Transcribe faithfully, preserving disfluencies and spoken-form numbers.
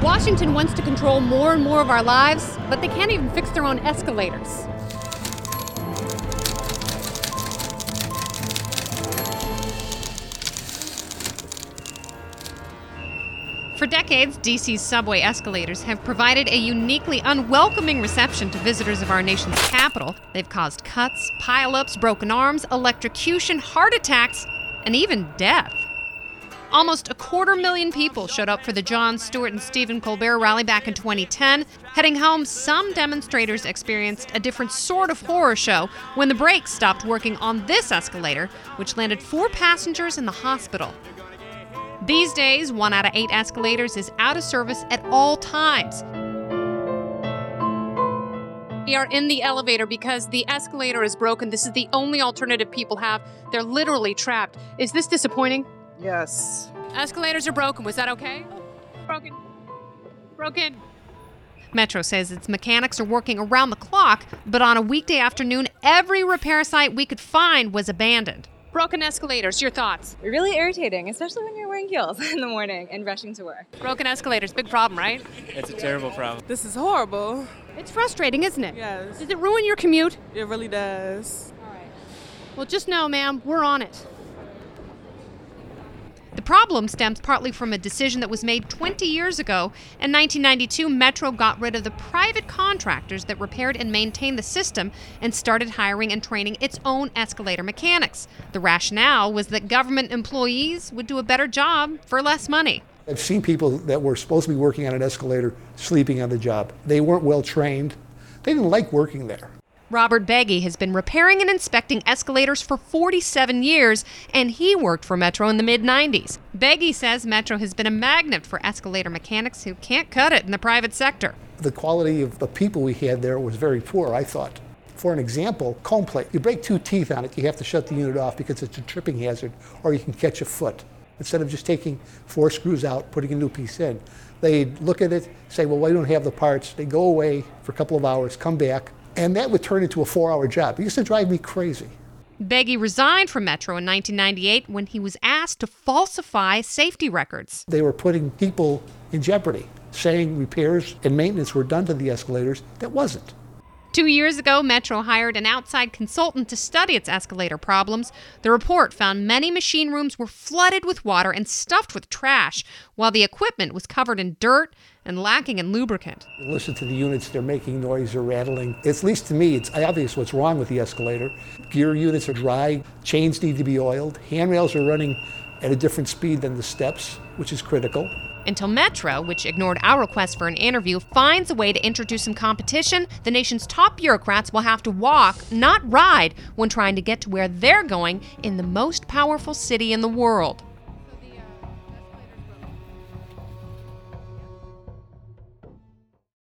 Washington wants to control more and more of our lives, but they can't even fix their own escalators. For decades, D C's subway escalators have provided a uniquely unwelcoming reception to visitors of our nation's capital. They've caused cuts, pileups, broken arms, electrocution, heart attacks, and even death. Almost a quarter million people showed up for the Jon Stewart and Stephen Colbert rally back in twenty ten. Heading home, some demonstrators experienced a different sort of horror show when the brakes stopped working on this escalator, which landed four passengers in the hospital. These days, one out of eight escalators is out of service at all times. We are in the elevator because the escalator is broken. This is the only alternative people have. They're literally trapped. Is this disappointing? Yes. Escalators are broken. Was that okay? Broken. Broken. Metro says its mechanics are working around the clock, but on a weekday afternoon, every repair site we could find was abandoned. Broken escalators, your thoughts? Really irritating, especially when you're wearing heels in the morning and rushing to work. Broken escalators, big problem, right? It's a terrible problem. This is horrible. It's frustrating, isn't it? Yes. Does it ruin your commute? It really does. All right. Well, just know, ma'am, we're on it. The problem stems partly from a decision that was made twenty years ago. In nineteen ninety-two, Metro got rid of the private contractors that repaired and maintained the system and started hiring and training its own escalator mechanics. The rationale was that government employees would do a better job for less money. I've seen people that were supposed to be working on an escalator sleeping on the job. They weren't well trained. They didn't like working there. Robert Beggy has been repairing and inspecting escalators for forty-seven years, and he worked for Metro in the mid nineties. Beggy says Metro has been a magnet for escalator mechanics who can't cut it in the private sector. The quality of the people we had there was very poor, I thought. For an example, cone plate. You break two teeth on it, you have to shut the unit off because it's a tripping hazard, or you can catch a foot. Instead of just taking four screws out, putting a new piece in, they'd look at it, say, well, we don't have the parts. They go away for a couple of hours, come back, and that would turn into a four-hour job. It used to drive me crazy. Beggy resigned from Metro in nineteen ninety-eight when he was asked to falsify safety records. They were putting people in jeopardy, saying repairs and maintenance were done to the escalators. That wasn't. Two years ago, Metro hired an outside consultant to study its escalator problems. The report found many machine rooms were flooded with water and stuffed with trash, while the equipment was covered in dirt and lacking in lubricant. You listen to the units, they're making noise, they're rattling. At least to me, it's obvious what's wrong with the escalator. Gear units are dry, chains need to be oiled, handrails are running at a different speed than the steps, which is critical. Until Metro, which ignored our request for an interview, finds a way to introduce some competition, the nation's top bureaucrats will have to walk, not ride, when trying to get to where they're going in the most powerful city in the world.